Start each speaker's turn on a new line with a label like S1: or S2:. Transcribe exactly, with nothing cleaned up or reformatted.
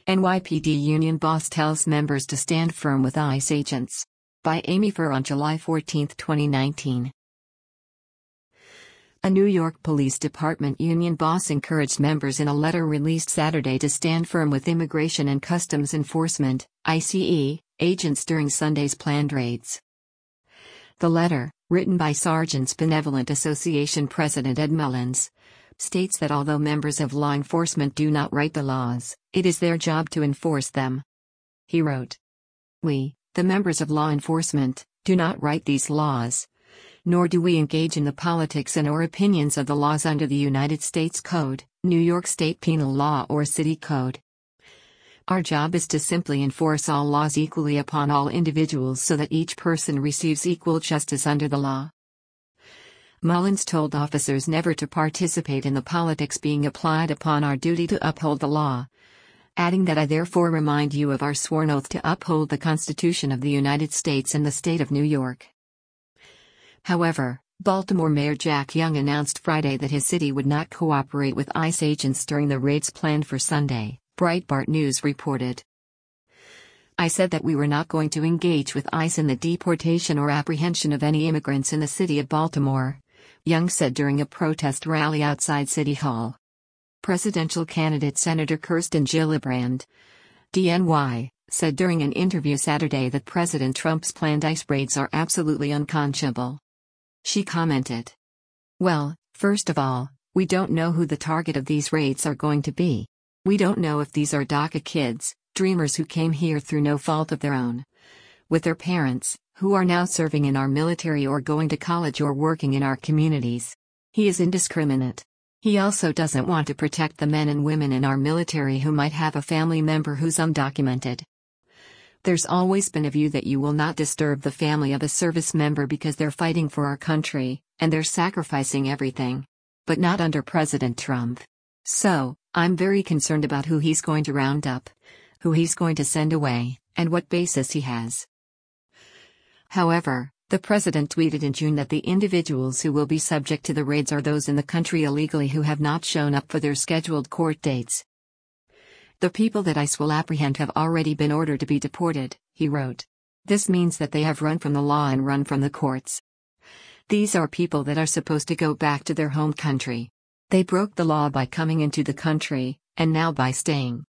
S1: N Y P D union boss tells members to stand firm with ICE agents. By Amy Furr on July fourteenth, twenty nineteen. A New York Police Department union boss encouraged members in a letter released Saturday to stand firm with Immigration and Customs Enforcement (I C E) agents during Sunday's planned raids. The letter, written by Sergeants Benevolent Association President Ed Mullins, states that although members of law enforcement do not write the laws, it is their job to enforce them. He wrote, "We, the members of law enforcement, do not write these laws, nor do we engage in the politics and or opinions of the laws under the United States Code, New York State Penal Law or City Code. Our job is to simply enforce all laws equally upon all individuals so that each person receives equal justice under the law." Mullins told officers never to participate in the politics being applied upon our duty to uphold the law, adding that I therefore remind you of our sworn oath to uphold the Constitution of the United States and the state of New York. However, Baltimore Mayor Jack Young announced Friday that his city would not cooperate with ICE agents during the raids planned for Sunday, Breitbart News reported. "I said that we were not going to engage with ICE in the deportation or apprehension of any immigrants in the city of Baltimore," Young said during a protest rally outside City Hall. Presidential candidate Senator Kirsten Gillibrand, D N Y, said during an interview Saturday that President Trump's planned ICE raids are absolutely unconscionable. She commented, "Well, first of all, we don't know who the target of these raids are going to be. We don't know if these are DACA kids, dreamers who came here through no fault of their own, with their parents, who are now serving in our military or going to college or working in our communities. He is indiscriminate. He also doesn't want to protect the men and women in our military who might have a family member who's undocumented. There's always been a view that you will not disturb the family of a service member because they're fighting for our country, and they're sacrificing everything. But not under President Trump. So, I'm very concerned about who he's going to round up, who he's going to send away, and what basis he has." However, the president tweeted in June that the individuals who will be subject to the raids are those in the country illegally who have not shown up for their scheduled court dates. "The people that ICE will apprehend have already been ordered to be deported," he wrote. "This means that they have run from the law and run from the courts. These are people that are supposed to go back to their home country. They broke the law by coming into the country, and now by staying.